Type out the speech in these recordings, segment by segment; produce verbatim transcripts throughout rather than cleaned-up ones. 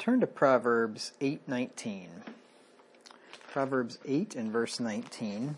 turn to Proverbs eight nineteen. Proverbs eight and verse nineteen.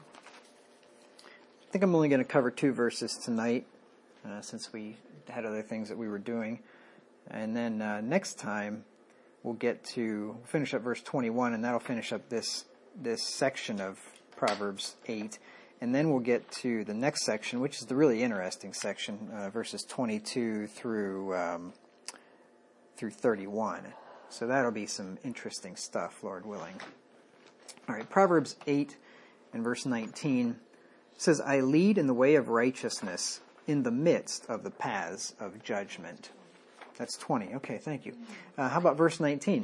I think I'm only going to cover two verses tonight, uh, since we had other things that we were doing. And then uh, next time we'll get to we'll finish up verse twenty-one, and that'll finish up this this section of Proverbs eight. And then we'll get to the next section, which is the really interesting section, uh, verses twenty-two through um, through thirty-one. So that'll be some interesting stuff, Lord willing. All right, Proverbs eight and verse nineteen says, I lead in the way of righteousness in the midst of the paths of judgment. That's twenty. Okay, thank you. Uh, how about verse nineteen?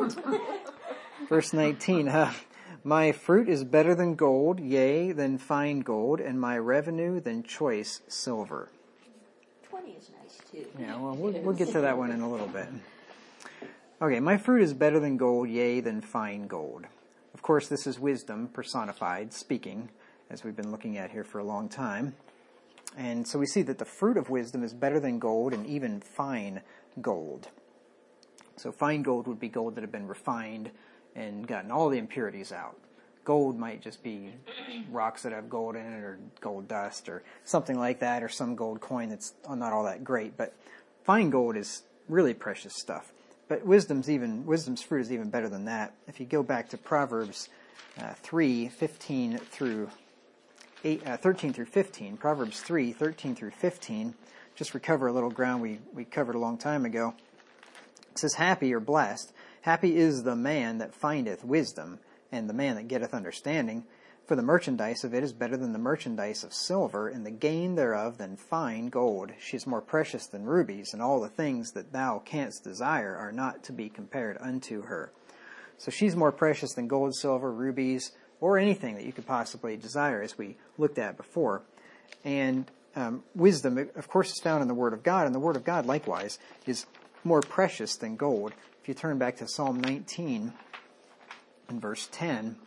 Verse nineteen, uh, my fruit is better than gold, yea, than fine gold, and my revenue than choice silver. twenty is nice, too. Yeah, well, we'll, we'll get to that one in a little bit. Okay, my fruit is better than gold, yea, than fine gold. Of course, this is wisdom personified, speaking, as we've been looking at here for a long time. And so we see that the fruit of wisdom is better than gold and even fine gold. So fine gold would be gold that had been refined and gotten all the impurities out. Gold might just be rocks that have gold in it, or gold dust, or something like that, or some gold coin that's not all that great. But fine gold is really precious stuff. But wisdom's even wisdom's fruit is even better than that. If you go back to Proverbs uh, three fifteen through eight, uh, thirteen through fifteen, Proverbs three thirteen through fifteen, just recover a little ground we we covered a long time ago. It says, "Happy or blessed, happy is the man that findeth wisdom, and the man that getteth understanding. For the merchandise of it is better than the merchandise of silver, and the gain thereof than fine gold. She is more precious than rubies, and all the things that thou canst desire are not to be compared unto her." So she's more precious than gold, silver, rubies, or anything that you could possibly desire, as we looked at before. And um, wisdom, of course, is found in the Word of God, and the Word of God, likewise, is more precious than gold. If you turn back to Psalm nineteen and verse ten,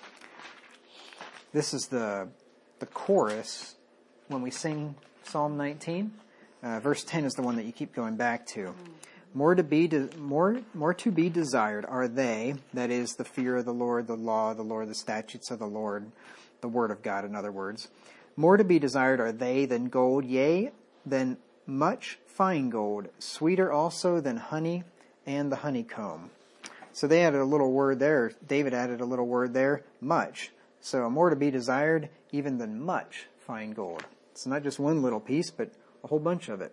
this is the the chorus when we sing Psalm nineteen. Uh, verse ten is the one that you keep going back to. More to be de- more more to be desired are they, that is, the fear of the Lord, the law of the Lord, the statutes of the Lord, the word of God, in other words. More to be desired are they than gold, yea, than much fine gold, sweeter also than honey and the honeycomb. So they added a little word there. David added a little word there, much. So more to be desired even than much fine gold. It's not just one little piece, but a whole bunch of it.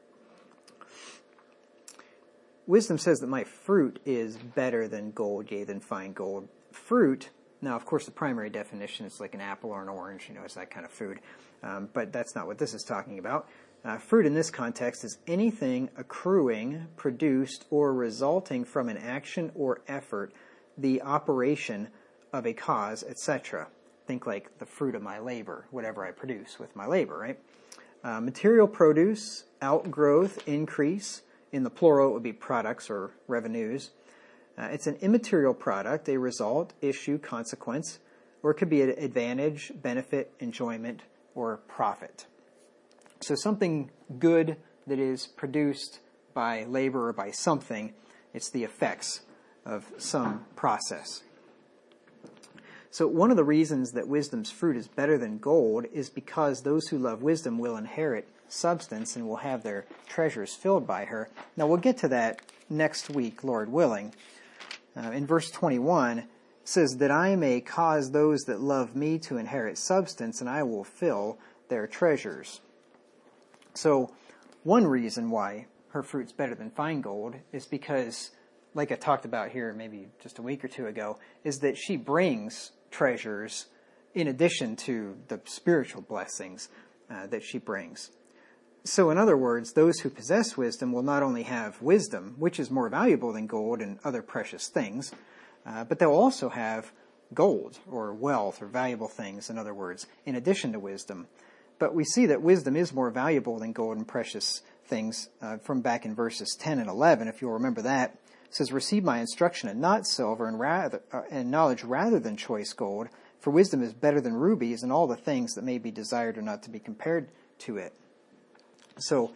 Wisdom says that my fruit is better than gold, yea, than fine gold. Fruit, now of course the primary definition is like an apple or an orange, you know, it's that kind of food. Um, but that's not what this is talking about. Uh, fruit in this context is anything accruing, produced, or resulting from an action or effort, the operation of a cause, et cetera. Think like the fruit of my labor, whatever I produce with my labor, right? Uh, material produce, outgrowth, increase. In the plural, it would be products or revenues. Uh, it's an immaterial product, a result, issue, consequence, or it could be an advantage, benefit, enjoyment, or profit. So something good that is produced by labor or by something, it's the effects of some process. So one of the reasons that wisdom's fruit is better than gold is because those who love wisdom will inherit substance and will have their treasures filled by her. Now we'll get to that next week, Lord willing. Uh, in verse twenty-one, it says, that I may cause those that love me to inherit substance, and I will fill their treasures. So one reason why her fruit's better than fine gold is because, like I talked about here maybe just a week or two ago, is that she brings treasures in addition to the spiritual blessings uh, that she brings. So in other words, those who possess wisdom will not only have wisdom, which is more valuable than gold and other precious things, uh, but they'll also have gold or wealth or valuable things, in other words, in addition to wisdom. But we see that wisdom is more valuable than gold and precious things uh, from back in verses ten and eleven, if you'll remember that. It says, receive my instruction and not silver, and, rather, uh, and knowledge rather than choice gold, for wisdom is better than rubies, and all the things that may be desired are not to be compared to it. So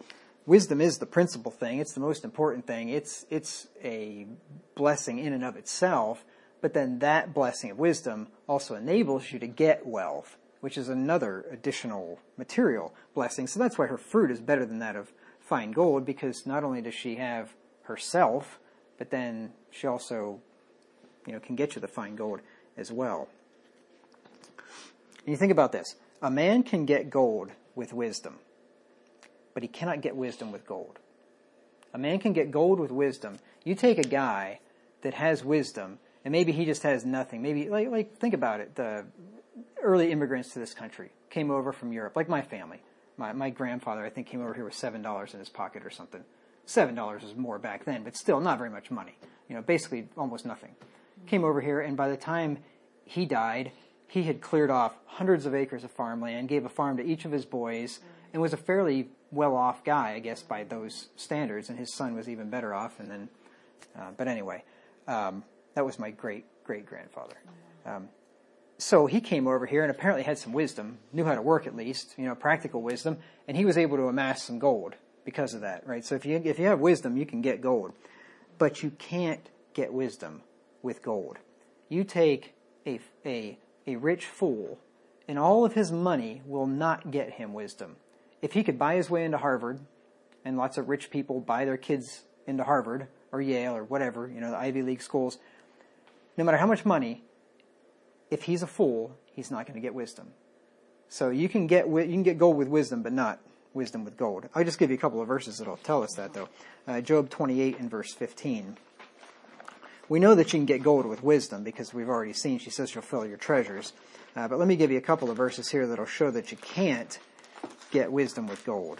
wisdom is the principal thing. It's the most important thing. It's it's a blessing in and of itself. But then that blessing of wisdom also enables you to get wealth, which is another additional material blessing. So that's why her fruit is better than that of fine gold, because not only does she have herself, but then she also, you know, can get you the fine gold as well. And you think about this. A man can get gold with wisdom, but he cannot get wisdom with gold. A man can get gold with wisdom. You take a guy that has wisdom, and maybe he just has nothing. Maybe, like, like think about it. The early immigrants to this country came over from Europe, like my family. My, my grandfather, I think, came over here with seven dollars in his pocket or something. seven dollars was more back then, but still not very much money. You know, basically almost nothing. Came over here, and by the time he died, he had cleared off hundreds of acres of farmland, gave a farm to each of his boys, and was a fairly well-off guy, I guess, by those standards. And his son was even better off. And then, uh, but anyway, um, that was my great-great-grandfather. Um, so he came over here and apparently had some wisdom, knew how to work at least, you know, practical wisdom, and he was able to amass some gold because of that, right? So if you if you have wisdom, you can get gold, but you can't get wisdom with gold. You take a a a rich fool, and all of his money will not get him wisdom. If he could buy his way into Harvard, and lots of rich people buy their kids into Harvard or Yale or whatever, you know, the Ivy League schools, no matter how much money, if he's a fool, he's not going to get wisdom. So you can get you can get gold with wisdom, but not wisdom with gold. I'll just give you a couple of verses that'll tell us that, though. Uh, Job twenty-eight and verse fifteen. We know that you can get gold with wisdom because we've already seen she says she'll fill your treasures. Uh, but let me give you a couple of verses here that'll show that you can't get wisdom with gold.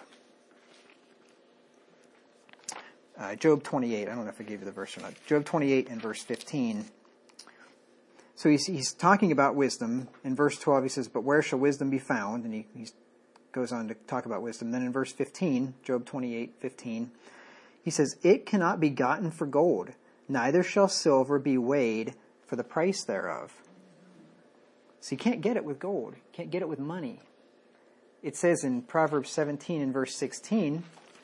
Uh, Job twenty-eight. I don't know if I gave you the verse or not. Job twenty-eight and verse fifteen. So he's, he's talking about wisdom. In verse twelve, he says, "But where shall wisdom be found?" And he, he goes on to talk about wisdom. Then in verse fifteen, Job twenty-eight, fifteen, he says, "It cannot be gotten for gold, neither shall silver be weighed for the price thereof." So you can't get it with gold. You can't get it with money. It says in Proverbs seventeen and verse sixteen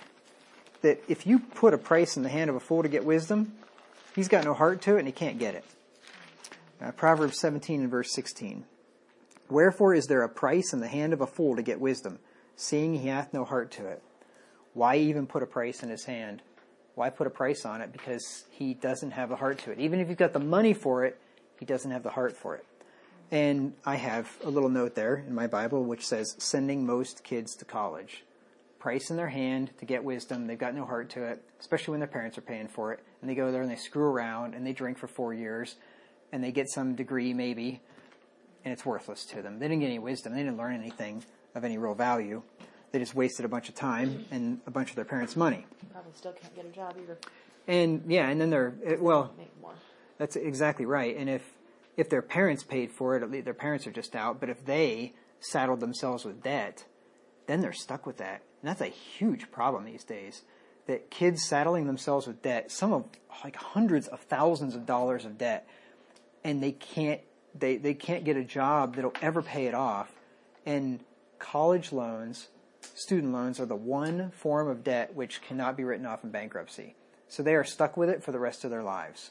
that if you put a price in the hand of a fool to get wisdom, he's got no heart to it and he can't get it. Uh, Proverbs seventeen and verse sixteen. "Wherefore is there a price in the hand of a fool to get wisdom, seeing he hath no heart to it?" Why even put a price in his hand? Why put a price on it? Because he doesn't have the heart to it. Even if you've got the money for it, he doesn't have the heart for it. And I have a little note there in my Bible which says, sending most kids to college. Price in their hand to get wisdom. They've got no heart to it, especially when their parents are paying for it. And they go there and they screw around and they drink for four years and they get some degree maybe, and it's worthless to them. They didn't get any wisdom. They didn't learn anything of any real value. They just wasted a bunch of time and a bunch of their parents' money. Probably still can't get a job either. And yeah, and then they're, well, Make more. that's exactly right. And if if their parents paid for it, at least their parents are just out. But if they saddled themselves with debt, then they're stuck with that. And that's a huge problem these days. That kids saddling themselves with debt, some of like hundreds of thousands of dollars of debt, and they can't they, they can't get a job that'll ever pay it off. And college loans, student loans, are the one form of debt which cannot be written off in bankruptcy. So they are stuck with it for the rest of their lives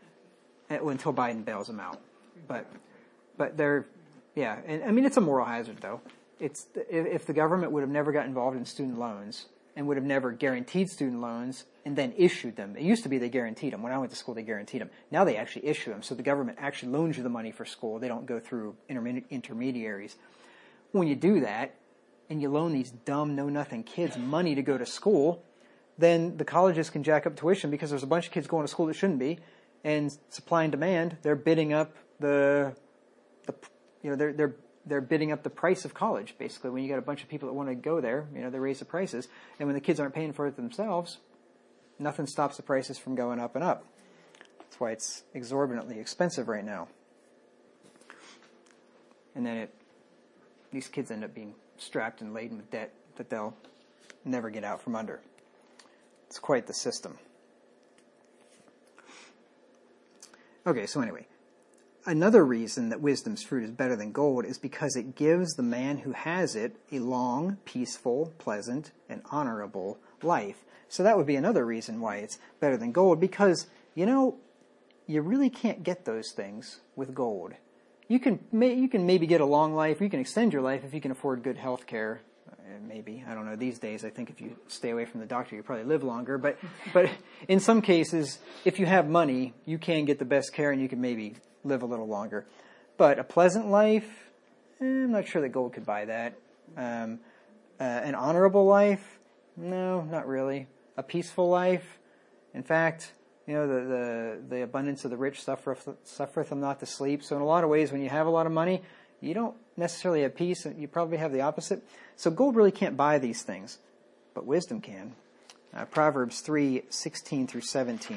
until Biden bails them out. But, but they're, yeah, and I mean, it's a moral hazard, though. It's if the government would have never got involved in student loans and would have never guaranteed student loans and then issued them. It used to be they guaranteed them. When I went to school, they guaranteed them. Now they actually issue them. So the government actually loans you the money for school. They don't go through intermedi- intermediaries. When you do that and you loan these dumb, know-nothing kids money to go to school, then the colleges can jack up tuition because there's a bunch of kids going to school that shouldn't be. And supply and demand, they're bidding up the, the you know, they're they're they're bidding up the price of college. Basically, when you got a bunch of people that want to go there, you know, they raise the prices, and when the kids aren't paying for it themselves, nothing stops the prices from going up and up. That's why it's exorbitantly expensive right now. And then it, these kids end up being strapped and laden with debt that they'll never get out from under. It's quite the system. Okay, so anyway, another reason that wisdom's fruit is better than gold is because it gives the man who has it a long, peaceful, pleasant, and honorable life. So that would be another reason why it's better than gold, because, you know, you really can't get those things with gold. You can may, you can maybe get a long life, or you can extend your life if you can afford good health care. Maybe, I don't know, these days I think if you stay away from the doctor you probably live longer, but but in some cases, if you have money, you can get the best care and you can maybe live a little longer. But a pleasant life, eh, I'm not sure that gold could buy that. Um, uh, an honorable life, no, not really. A peaceful life, in fact, you know, the, the, the abundance of the rich suffereth, suffereth them not to sleep. So in a lot of ways, when you have a lot of money, you don't necessarily have peace. You probably have the opposite. So gold really can't buy these things, but wisdom can. Uh, Proverbs three sixteen through seventeen.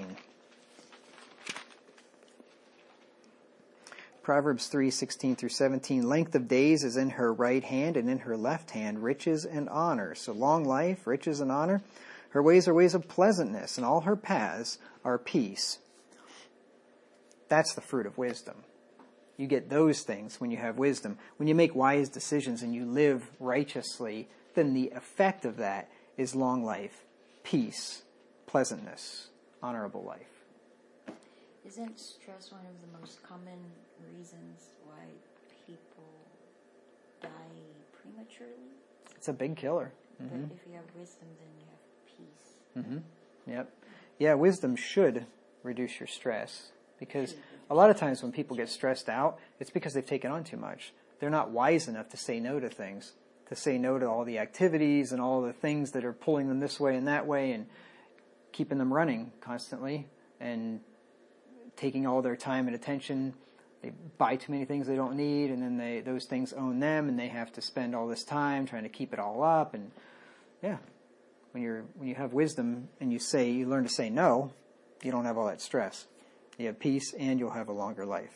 Proverbs three sixteen through seventeen. Length of days is in her right hand, and in her left hand riches and honor. So long life, riches and honor. Her ways are ways of pleasantness, and all her paths are peace. That's the fruit of wisdom. You get those things when you have wisdom. When you make wise decisions and you live righteously, then the effect of that is long life, peace, pleasantness, honorable life. Isn't stress one of the most common reasons why people die prematurely? It's a big killer. Mm-hmm. But if you have wisdom, then you have peace. Mm-hmm. Yep. Yeah, wisdom should reduce your stress, because a lot of times when people get stressed out, it's because they've taken on too much. They're not wise enough to say no to things, to say no to all the activities and all the things that are pulling them this way and that way and keeping them running constantly and taking all their time and attention. They buy too many things they don't need, and then they those things own them, and they have to spend all this time trying to keep it all up. And yeah, when you're when you have wisdom and you say you learn to say no, you don't have all that stress. You have peace, and you'll have a longer life.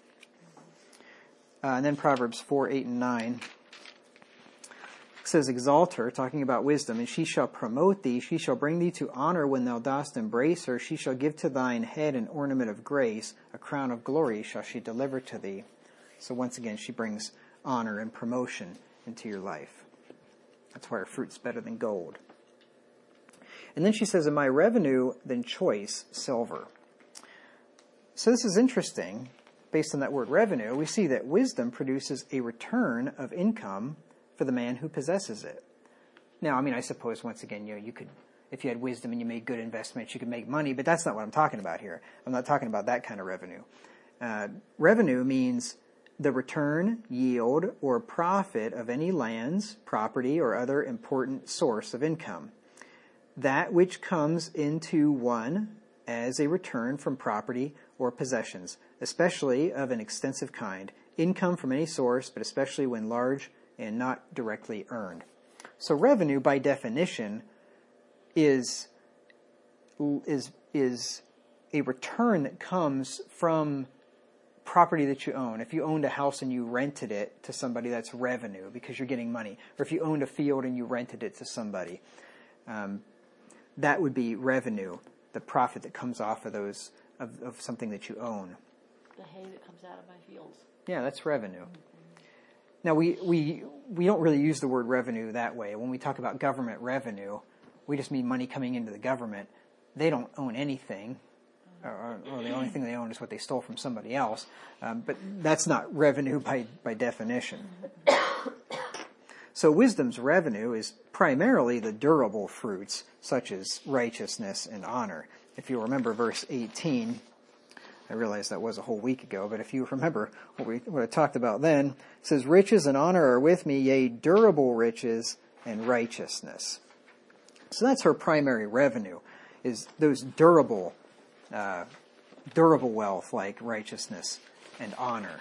Uh, and then Proverbs four, eight, and nine. It says, Exalt her, talking about wisdom, and she shall promote thee. She shall bring thee to honor when thou dost embrace her. She shall give to thine head an ornament of grace. A crown of glory shall she deliver to thee. So once again, she brings honor and promotion into your life. That's why her fruit's better than gold. And then she says, And my revenue than choice silver. So this is interesting. Based on that word revenue, we see that wisdom produces a return of income for the man who possesses it. Now, I mean, I suppose, once again, you know, you could, if you had wisdom and you made good investments, you could make money, but that's not what I'm talking about here. I'm not talking about that kind of revenue. Uh, revenue means the return, yield, or profit of any lands, property, or other important source of income. That which comes into one as a return from property or possessions, especially of an extensive kind, income from any source, but especially when large and not directly earned. So revenue, by definition, is is is a return that comes from property that you own. If you owned a house and you rented it to somebody, that's revenue because you're getting money. Or if you owned a field and you rented it to somebody, um, that would be revenue, the profit that comes off of those of, of something that you own. The hay that comes out of my fields. Yeah, that's revenue. Now, we, we we don't really use the word revenue that way. When we talk about government revenue, we just mean money coming into the government. They don't own anything, or, or the only thing they own is what they stole from somebody else. Um, but that's not revenue by, by definition. So wisdom's revenue is primarily the durable fruits, such as righteousness and honor. If you remember verse eighteen, I realize that was a whole week ago, but if you remember what we what I talked about then, it says, Riches and honor are with me, yea, durable riches and righteousness. So that's her primary revenue, is those durable, uh, durable wealth like righteousness and honor.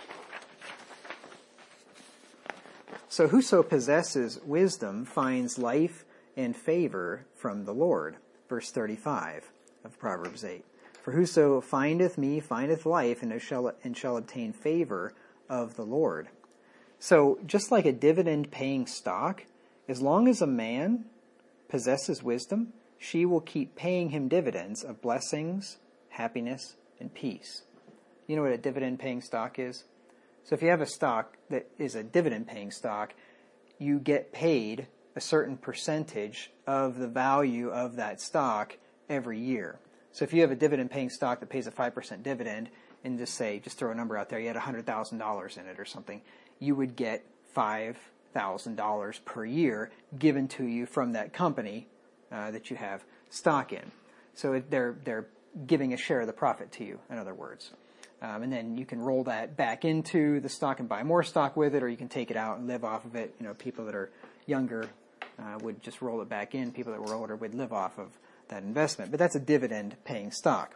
So whoso possesses wisdom finds life and favor from the Lord. Verse thirty-five of Proverbs eight. For whoso findeth me findeth life and shall, and shall obtain favor of the Lord. So just like a dividend-paying stock, as long as a man possesses wisdom, she will keep paying him dividends of blessings, happiness, and peace. You know what a dividend-paying stock is? So if you have a stock that is a dividend-paying stock, you get paid a certain percentage of the value of that stock every year. So if you have a dividend-paying stock that pays a five percent dividend, and just say, just throw a number out there, you had one hundred thousand dollars in it or something, you would get five thousand dollars per year given to you from that company uh, that you have stock in. So it, they're they're giving a share of the profit to you, in other words. Um, and then you can roll that back into the stock and buy more stock with it, or you can take it out and live off of it. You know, people that are younger uh, would just roll it back in. People that were older would live off of that investment. But that's a dividend-paying stock.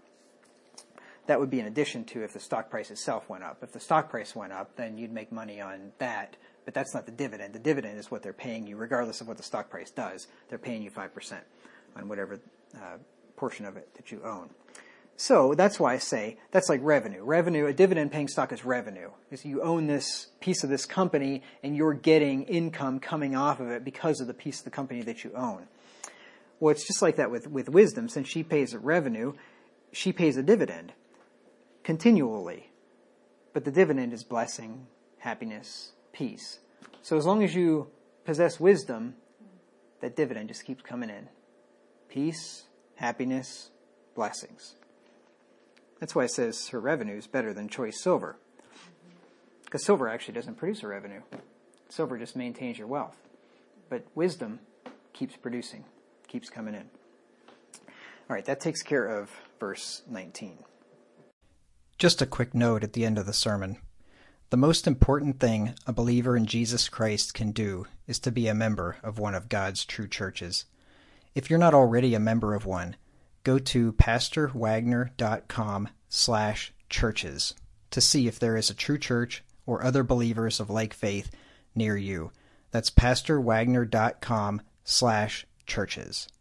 That would be in addition to if the stock price itself went up. If the stock price went up, then you'd make money on that. But that's not the dividend. The dividend is what they're paying you, regardless of what the stock price does. They're paying you five percent on whatever uh, portion of it that you own. So that's why I say that's like revenue. Revenue, a dividend-paying stock is revenue. Is you own this piece of this company and you're getting income coming off of it because of the piece of the company that you own. Well, it's just like that with, with wisdom. Since she pays a revenue, she pays a dividend continually. But the dividend is blessing, happiness, peace. So as long as you possess wisdom, that dividend just keeps coming in. Peace, happiness, blessings. That's why it says her revenue is better than choice silver. Because silver actually doesn't produce a revenue. Silver just maintains your wealth. But wisdom keeps producing, keeps coming in. All right, that takes care of verse nineteen. Just a quick note at the end of the sermon. The most important thing a believer in Jesus Christ can do is to be a member of one of God's true churches. If you're not already a member of one, go to pastorwagner.com slash churches to see if there is a true church or other believers of like faith near you. That's pastorwagner.com slash churches.